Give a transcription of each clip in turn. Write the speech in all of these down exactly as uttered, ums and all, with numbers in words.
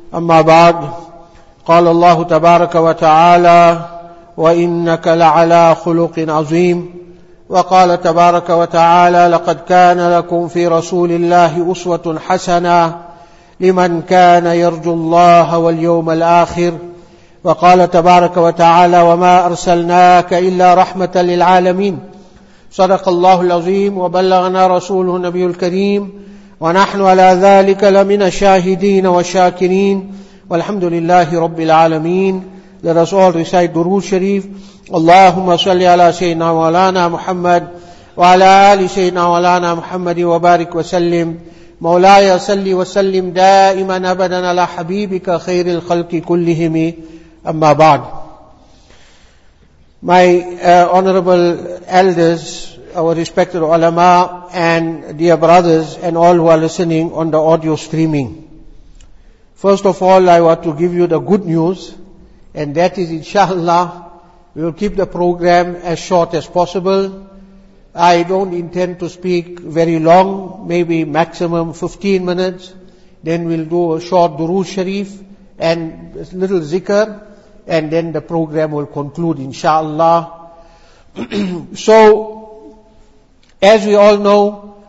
أما بعد قال الله تبارك وتعالى وإنك لعلى خلق عظيم وقال تبارك وتعالى لقد كان لكم في رسول الله أسوة حسنة لمن كان يرجو الله واليوم الآخر وقال تبارك وتعالى وما أرسلناك إلا رحمة للعالمين صدق الله العظيم وبلغنا رسوله النبي الكريم ونحن على ذلك لمن الشاهدين والشاكرين والحمد لله رب العالمين. Let us all recite Durood Sharif. اللهم صل على سيدنا مولانا محمد وعلى آل سيدنا مولانا محمد وبارك وسلم. مولاي صل وسلم دائما أبدا على حبيبك خير الخلق كلهم. أما بعد. My uh, honorable elders, our respected ulama and dear brothers and all who are listening on the audio streaming. First of all, I want to give you the good news, and that is inshallah, we will keep the program as short as possible. I don't intend to speak very long, maybe maximum fifteen minutes. Then we'll do a short Durood Sharif and a little zikr, and then the program will conclude inshallah. So, as we all know,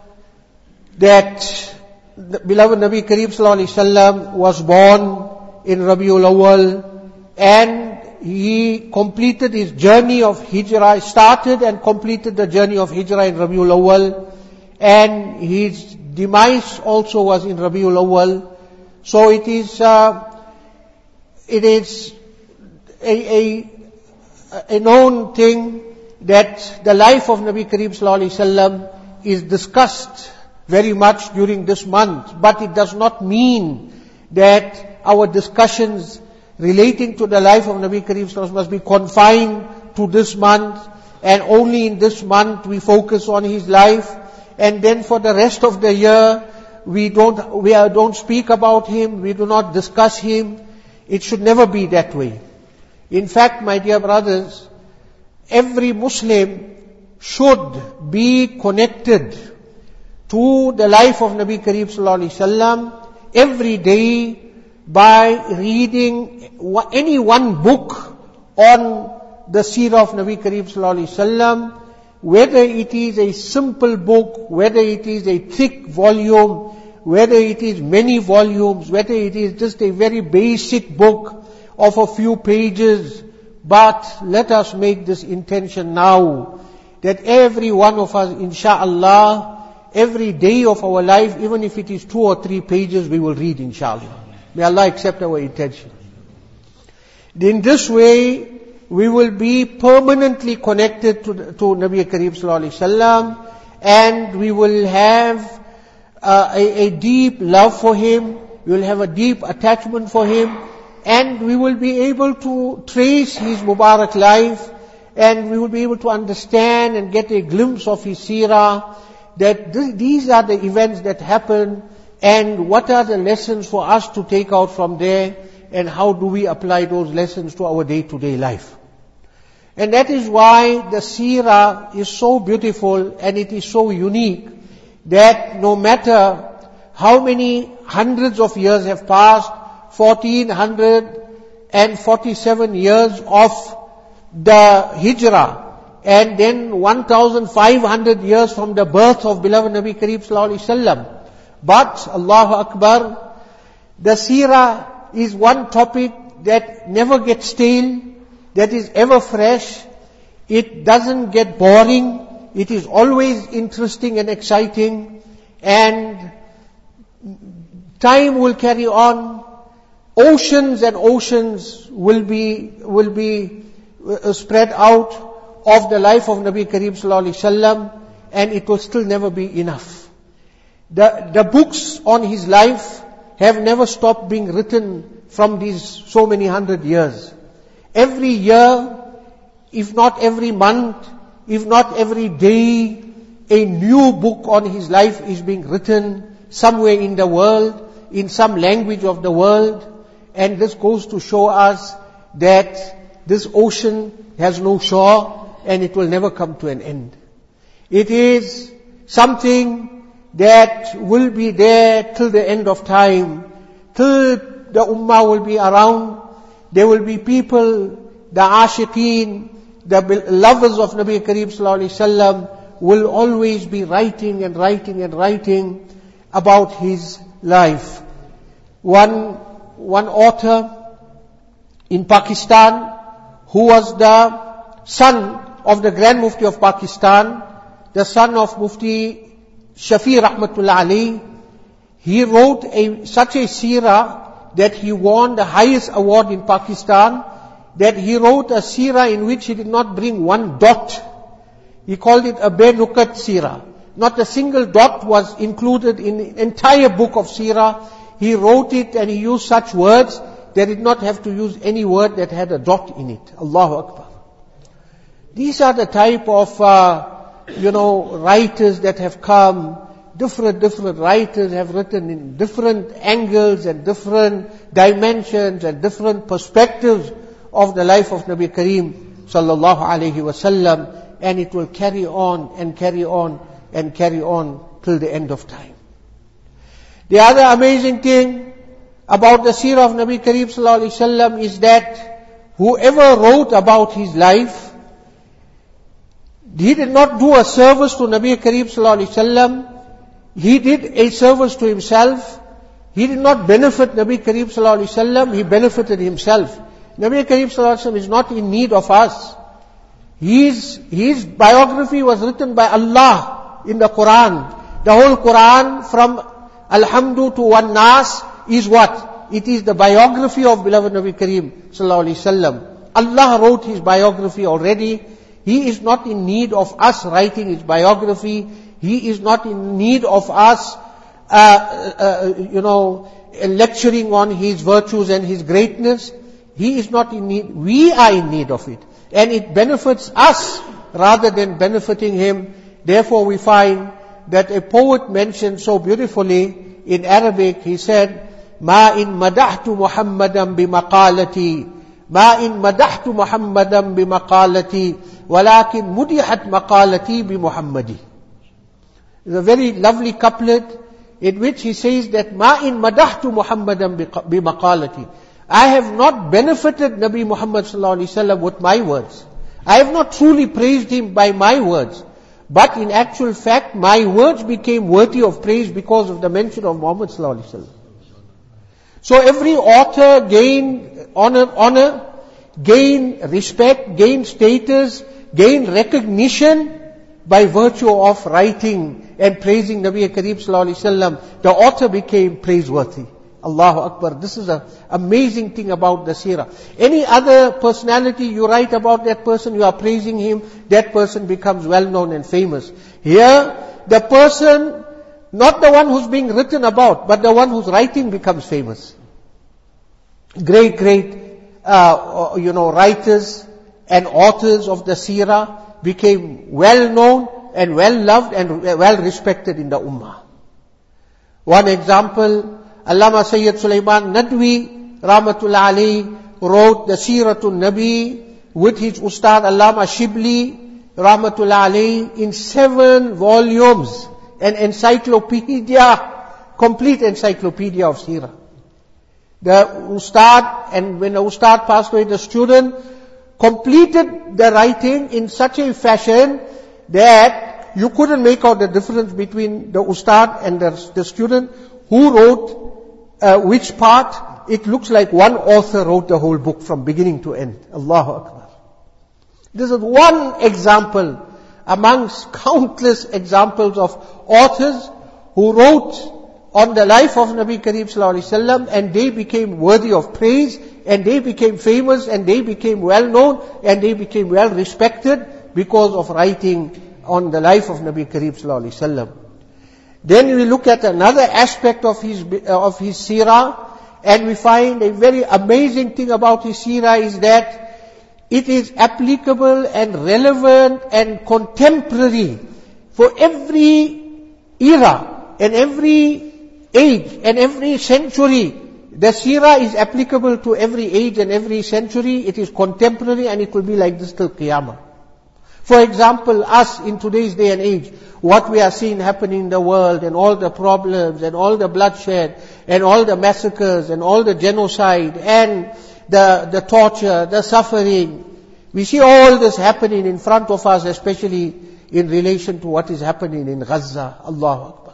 that the beloved Nabi Kareem Sallallahu Alaihi Wasallam was born in Rabiul Awwal, and he completed his journey of Hijrah, started and completed the journey of Hijrah in Rabiul Awwal, and his demise also was in Rabiul Awwal. So it is, uh, it is a, a, a known thing that the life of Nabi Kareem Sallallahu Alaihi Wasallam is discussed very much during this month, but it does not mean that our discussions relating to the life of Nabi Kareem Sallallahu Alaihi Wasallam must be confined to this month, and only in this month we focus on his life, and then for the rest of the year we don't we are, don't speak about him, we do not discuss him. It should never be that way. In fact, my dear brothers, every Muslim should be connected to the life of Nabi Kareem Sallallahu Alaihi Wasallam every day by reading any one book on the seerah of Nabi Kareem Sallallahu Alaihi Wasallam, whether it is a simple book, whether it is a thick volume, whether it is many volumes, whether it is just a very basic book of a few pages. But let us make this intention now, that every one of us, insha'Allah, every day of our life, even if it is two or three pages, we will read, inshallah. May Allah accept our intention. In this way, we will be permanently connected to, to Nabi Kareem Sallallahu Alaihi Wasallam, and we will have uh, a, a deep love for him, we will have a deep attachment for him, and we will be able to trace his Mubarak life, and we will be able to understand and get a glimpse of his seerah, that th- these are the events that happen, and what are the lessons for us to take out from there, and how do we apply those lessons to our day-to-day life. And that is why the seerah is so beautiful and it is so unique, that no matter how many hundreds of years have passed, fourteen forty-seven years of the Hijrah, and then one thousand five hundred years from the birth of beloved Nabi Kareem Sallallahu Alaihi Wasallam. But, Allahu Akbar, the seerah is one topic that never gets stale, that is ever fresh. It doesn't get boring. It is always interesting and exciting. And time will carry on. Oceans and oceans will be, will be spread out of the life of Nabi Kareem Sallallahu Alaihi Wasallam, and it will still never be enough. The, the books on his life have never stopped being written from these so many hundred years. Every year, if not every month, if not every day, a new book on his life is being written somewhere in the world, in some language of the world. And this goes to show us that this ocean has no shore and it will never come to an end. It is something that will be there till the end of time, till the ummah will be around. There will be people, the ashiqeen, the lovers of Nabi Kareem Sallallahu Alaihi Wasallam will always be writing and writing and writing about his life. One, one author in Pakistan, who was the son of the Grand Mufti of Pakistan, the son of Mufti Shafi Rahmatullah Ali, he wrote a, such a seerah that he won the highest award in Pakistan, that he wrote a seerah in which he did not bring one dot. He called it a Benukat seerah. Not a single dot was included in the entire book of seerah. He wrote it and he used such words that did not have to use any word that had a dot in it. Allahu Akbar. These are the type of, uh, you know, writers that have come. Different, different writers have written in different angles and different dimensions and different perspectives of the life of Nabi Kareem Sallallahu Alaihi Wasallam, and it will carry on and carry on and carry on till the end of time. The other amazing thing about the seerah of Nabi Kareem Sallallahu Alaihi Wasallam is that whoever wrote about his life, he did not do a service to Nabi Kareem Sallallahu Alaihi Wasallam. He did a service to himself. He did not benefit Nabi Kareem Sallallahu Alaihi Wasallam. He benefited himself. Nabi Kareem Sallallahu Alaihi Wasallam is not in need of us. His, his biography was written by Allah in the Quran. The whole Quran from Alhamdu to Wan Nas is what? It is the biography of beloved Nabi Kareem Sallallahu Alaihi Wasallam. Allah wrote his biography already. He is not in need of us writing his biography. He is not in need of us, uh, uh, you know, lecturing on his virtues and his greatness. He is not in need. We are in need of it. And it benefits us rather than benefiting him. Therefore we find that a poet mentioned so beautifully in Arabic, he said, Ma in madahtu Muhammadan bimaqalati, Ma in madahtu Muhammadan bimaqalati, walakin mudihat maqalati bimuhammadi. It's a very lovely couplet in which he says that Ma in madahtu Muhammadan bimaqalati. I have not benefited Nabi Muhammad sallallahu alaihi wasallam with my words. I have not truly praised him by my words. But in actual fact, my words became worthy of praise because of the mention of Muhammad sallallahu alaihi wasallam. So every author gained honor, honor, gain respect, gain status, gain recognition by virtue of writing and praising Nabi Kareem Sallallahu Alaihi Wasallam. The author became praiseworthy. Allahu Akbar. This is an amazing thing about the seerah. Any other personality you write about that person, you are praising him, that person becomes well known and famous. Here, the person, not the one who's being written about, but the one who's writing becomes famous. Great, great, uh, you know, writers and authors of the seerah became well known and well loved and well respected in the ummah. One example, Allama Sayyid Sulaiman Nadwi Rahmatullah alayhi wrote the Seeratul Nabi with his Ustad Allama Shibli Rahmatullah alayhi in seven volumes, an encyclopedia, complete encyclopedia of seerah. The Ustad, and when the Ustad passed away, the student completed the writing in such a fashion that you couldn't make out the difference between the Ustad and the, the student who wrote Uh, which part. It looks like one author wrote the whole book from beginning to end. Allahu Akbar. This is one example amongst countless examples of authors who wrote on the life of Nabi Kareem Sallallahu Alaihi Wasallam, and they became worthy of praise, and they became famous, and they became well known, and they became well respected because of writing on the life of Nabi Kareem Sallallahu Alaihi Wasallam. Then we look at another aspect of his uh, of his seerah, and we find a very amazing thing about his seerah is that it is applicable and relevant and contemporary for every era and every age and every century. The seerah is applicable to every age and every century. It is contemporary, and it will be like this till Qiyamah. For example, us in today's day and age, what we are seeing happening in the world and all the problems and all the bloodshed and all the massacres and all the genocide and the, the torture, the suffering. We see all this happening in front of us, especially in relation to what is happening in Gaza. Allahu Akbar.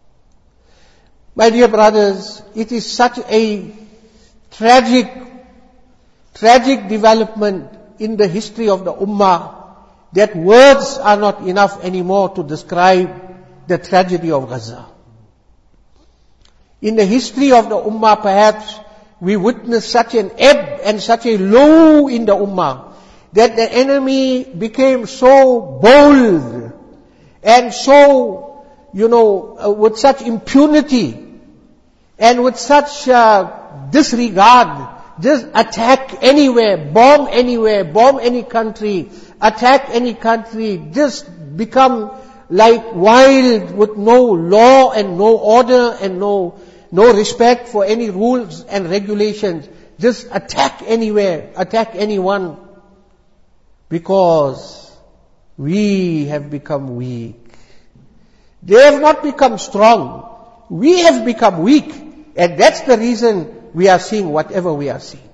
My dear brothers, it is such a tragic, tragic development in the history of the Ummah that words are not enough anymore to describe the tragedy of Gaza. In the history of the Ummah, perhaps, we witnessed such an ebb and such a low in the Ummah that the enemy became so bold and so, you know, uh, with such impunity and with such uh, disregard, just attack anywhere, bomb anywhere, bomb any country, attack any country, just become like wild with no law and no order and no, no respect for any rules and regulations. Just attack anywhere, attack anyone. Because we have become weak. They have not become strong. We have become weak. And that's the reason we are seeing whatever we are seeing.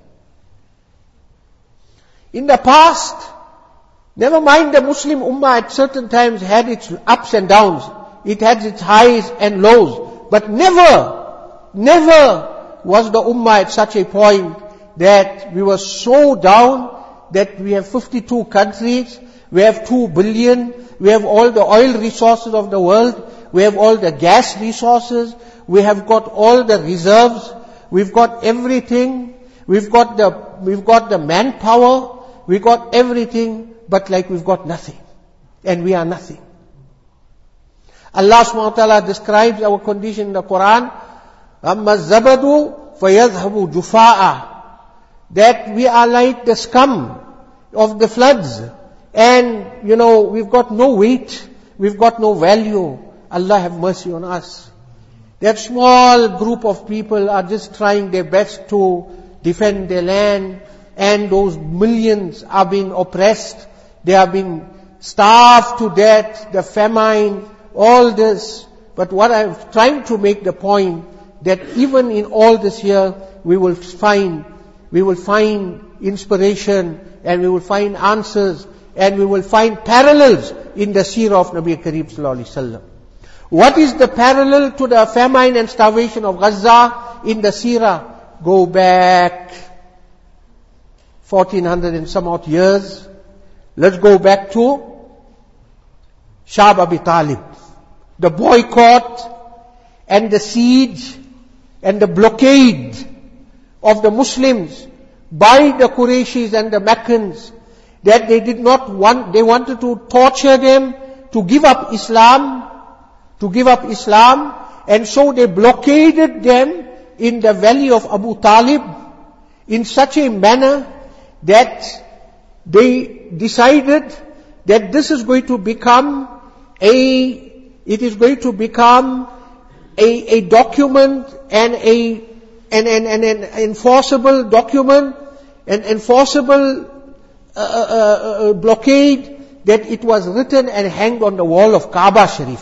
In the past, never mind the Muslim Ummah at certain times had its ups and downs. It had its highs and lows. But never, never was the Ummah at such a point that we were so down that we have fifty-two countries, we have two billion, we have all the oil resources of the world, we have all the gas resources, we have got all the reserves, we've got everything, we've got the, we've got the manpower, we've got everything, but like we've got nothing. And we are nothing. Allah subhanahu wa ta'ala describes our condition in the Quran, أَمَّا الزَّبَدُ فَيَذْهَبُ جُفَاءً, that we are like the scum of the floods. And, you know, we've got no weight, we've got no value. Allah have mercy on us. That small group of people are just trying their best to defend their land, and those millions are being oppressed. They are being starved to death, the famine, all this. But what I'm trying to make the point, that even in all this here, we will find, we will find inspiration, and we will find answers, and we will find parallels in the seerah of Nabi Kareem Sallallahu Alaihi Wasallam. What is the parallel to the famine and starvation of Gaza in the seerah? Go back fourteen hundred and some odd years. Let's go back to Shah Abi Talib. The boycott and the siege and the blockade of the Muslims by the Qurayshis and the Meccans, that they did not want, they wanted to torture them, to give up Islam, to give up Islam, and so they blockaded them in the valley of Abu Talib in such a manner that they decided that this is going to become a, it is going to become a, a document and a, an, an, an, an enforceable document, an enforceable uh, uh, uh, blockade, that it was written and hanged on the wall of Kaaba Sharif.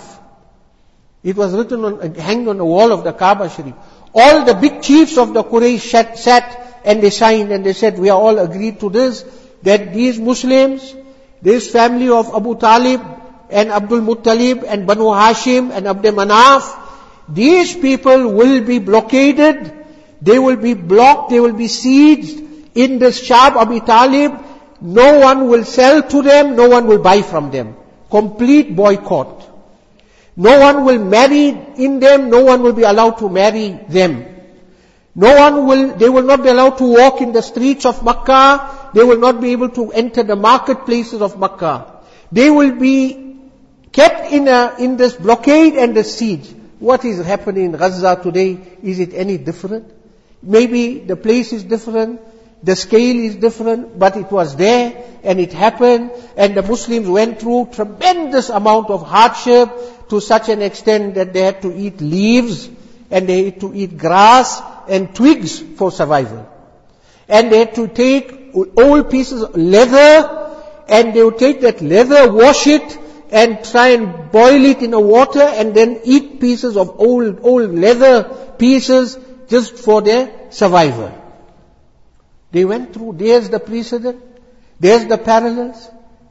It was written on, hanged on the wall of the Kaaba Sharif. All the big chiefs of the Quraysh sat, sat and they signed and they said, we are all agreed to this, that these Muslims, this family of Abu Talib and Abdul Muttalib and Banu Hashim and Abd Manaf, these people will be blockaded, they will be blocked, they will be sieged in this Shab Abi Talib. No one will sell to them, no one will buy from them. Complete boycott. No one will marry in them, no one will be allowed to marry them. No one will, they will not be allowed to walk in the streets of Makkah, they will not be able to enter the marketplaces of Makkah. They will be kept in a, in this blockade and the siege. What is happening in Gaza today? Is it any different? Maybe the place is different, the scale is different, but it was there and it happened, and the Muslims went through tremendous amount of hardship to such an extent that they had to eat leaves and they had to eat grass and twigs for survival. And they had to take old pieces of leather and they would take that leather, wash it, and try and boil it in a water and then eat pieces of old, old leather pieces just for their survival. They went through, there's the precedent, there's the parallels,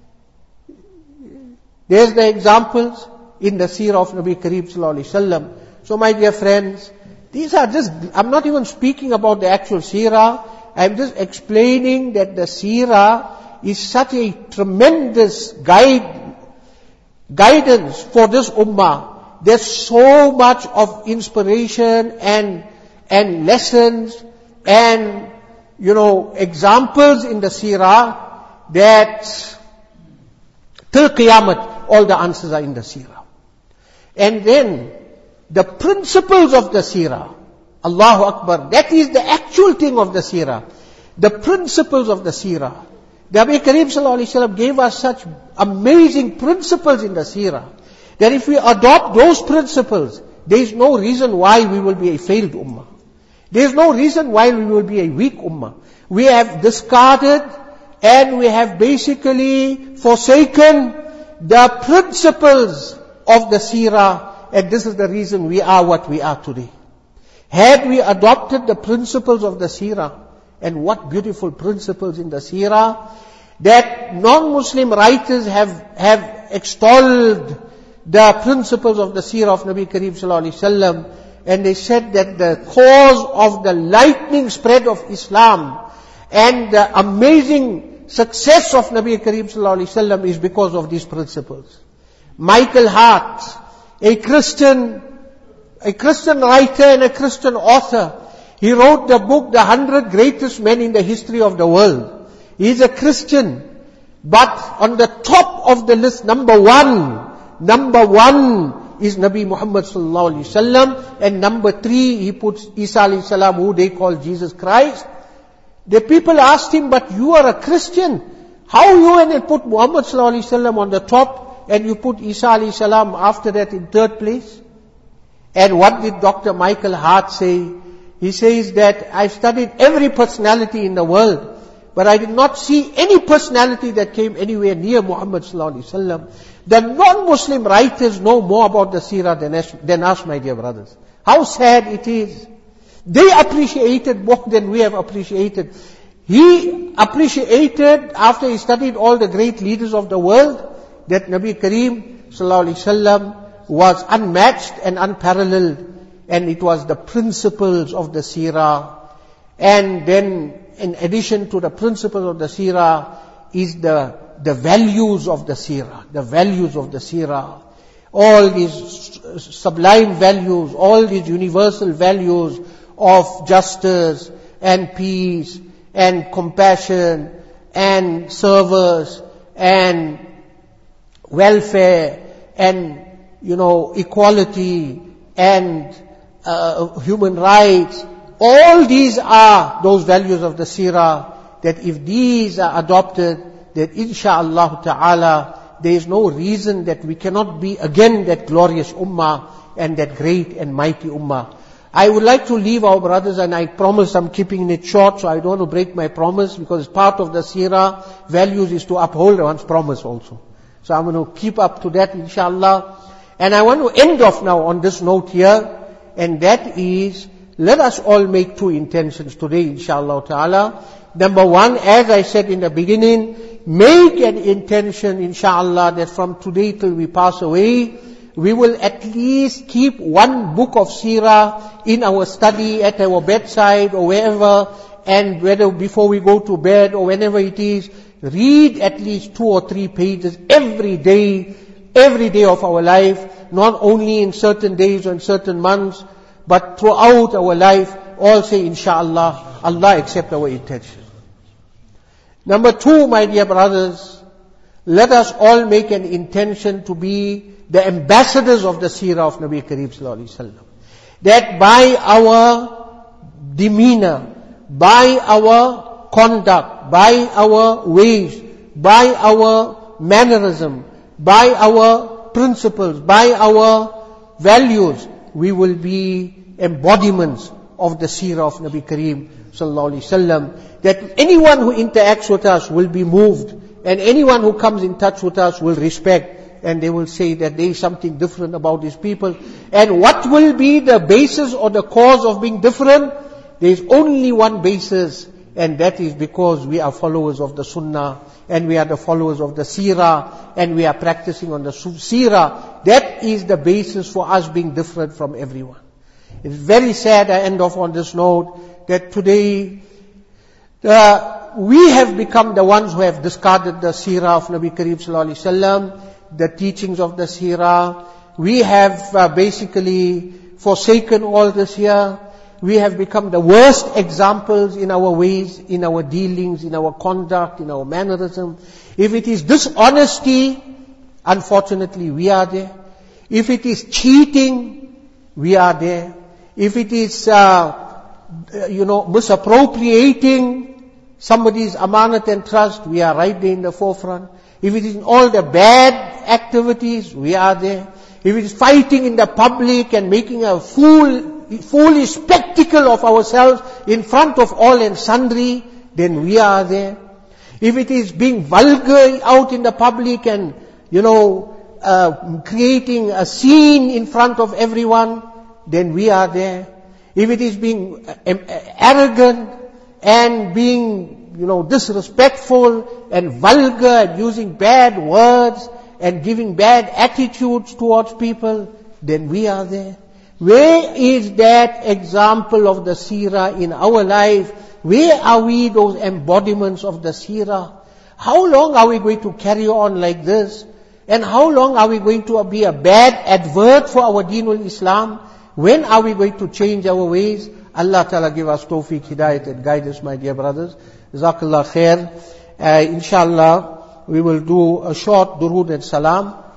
there's the examples in the seerah of Nabi Kareem Sallallahu Alaihi Wasallam. So my dear friends, these are just, I'm not even speaking about the actual seerah, I'm just explaining that the seerah is such a tremendous guide, guidance for this ummah. There's so much of inspiration and, and lessons and, you know, examples in the seerah that till Qiyamah, all the answers are in the seerah. And then, the principles of the seerah, Allahu Akbar, that is the actual thing of the seerah. The principles of the seerah. The Nabi Kareem Sallallahu Alaihi Wasallam gave us such amazing principles in the seerah, that if we adopt those principles, there is no reason why we will be a failed ummah. There is no reason why we will be a weak ummah. We have discarded and we have basically forsaken the principles of the seerah, and this is the reason we are what we are today. Had we adopted the principles of the seerah, and what beautiful principles in the seerah, that non-Muslim writers have, have extolled the principles of the seerah of Nabi Kareem Sallallahu Alaihi Wasallam, and they said that the cause of the lightning spread of Islam and the amazing success of Nabi Kareem Sallallahu Alaihi Wasallam is because of these principles. Michael Hart, a Christian, a Christian writer and a Christian author, he wrote the book, The Hundred Greatest Men in the History of the World. He is a Christian, but on the top of the list, number one, number one is Nabi Muhammad Sallallahu Alaihi Wasallam, and number three, he puts Isa Alayhi Salam, who they call Jesus Christ. The people asked him, but you are a Christian, how you and put Muhammad Sallallahu Alaihi Wasallam on the top, and you put Isa Alayhi Salam after that in third place? And what did Doctor Michael Hart say? He says that I've studied every personality in the world, but I did not see any personality that came anywhere near Muhammad Sallallahu Alaihi Wasallam. The non-Muslim writers know more about the seerah than us, than us, my dear brothers. How sad it is. They appreciated more than we have appreciated. He appreciated, after he studied all the great leaders of the world, that Nabi Kareem Sallallahu Alaihi Wasallam was unmatched and unparalleled. And it was the principles of the seerah. And then, in addition to the principles of the seerah, is the, the values of the seerah. The values of the seerah. All these sublime values, all these universal values of justice and peace and compassion and service and welfare and, you know, equality and uh, human rights. All these are those values of the seerah, that if these are adopted, that insha'Allah ta'ala, there is no reason that we cannot be again that glorious ummah and that great and mighty ummah. I would like to leave our brothers, and I promise I'm keeping it short, so I don't want to break my promise, because part of the seerah values is to uphold one's promise also. So I'm going to keep up to that inshallah. And I want to end off now on this note here, and that is, let us all make two intentions today inshallah ta'ala. Number one, as I said in the beginning, make an intention inshallah that from today till we pass away, we will at least keep one book of seerah in our study, at our bedside or wherever, and whether before we go to bed or whenever it is, read at least two or three pages every day, every day of our life, not only in certain days or in certain months, but throughout our life. All say inshallah, Allah accept our intention. Number two, my dear brothers, let us all make an intention to be the ambassadors of the seerah of Nabi Kareem Sallallahu Alaihi Wasallam. That by our demeanor, by our conduct, by our ways, by our mannerism, by our principles, by our values, we will be embodiments of the seerah of Nabi Kareem Sallallahu Alaihi Wasallam. That anyone who interacts with us will be moved, and anyone who comes in touch with us will respect and they will say that there is something different about these people. And what will be the basis or the cause of being different? There is only one basis, and that is because we are followers of the Sunnah, and we are the followers of the Seerah, and we are practicing on the Seerah. That is the basis for us being different from everyone. It's very sad, I end off on this note, that today uh, we have become the ones who have discarded the Seerah of Nabi Kareem Sallallahu Alaihi Wasallam, the teachings of the Seerah. We have uh, basically forsaken all this here. We have become the worst examples in our ways, in our dealings, in our conduct, in our mannerism. If it is dishonesty, unfortunately we are there. If it is cheating, we are there. If it is, uh, you know, misappropriating somebody's amanat and trust, we are right there in the forefront. If it is in all the bad activities, we are there. If it is fighting in the public and making a fool foolish spectacle of ourselves in front of all and sundry, then we are there. If it is being vulgar out in the public and, you know, uh, creating a scene in front of everyone, then we are there. If it is being arrogant and being, you know, disrespectful and vulgar and using bad words and giving bad attitudes towards people, then we are there. Where is that example of the Seerah in our life? Where are we, those embodiments of the Seerah? How long are we going to carry on like this? And how long are we going to be a bad advert for our Deenul Islam? When are we going to change our ways? Allah Ta'ala give us tawfiq, hidayat and guidance, my dear brothers. Jazakallah khair. Uh, inshallah, we will do a short durood and salam.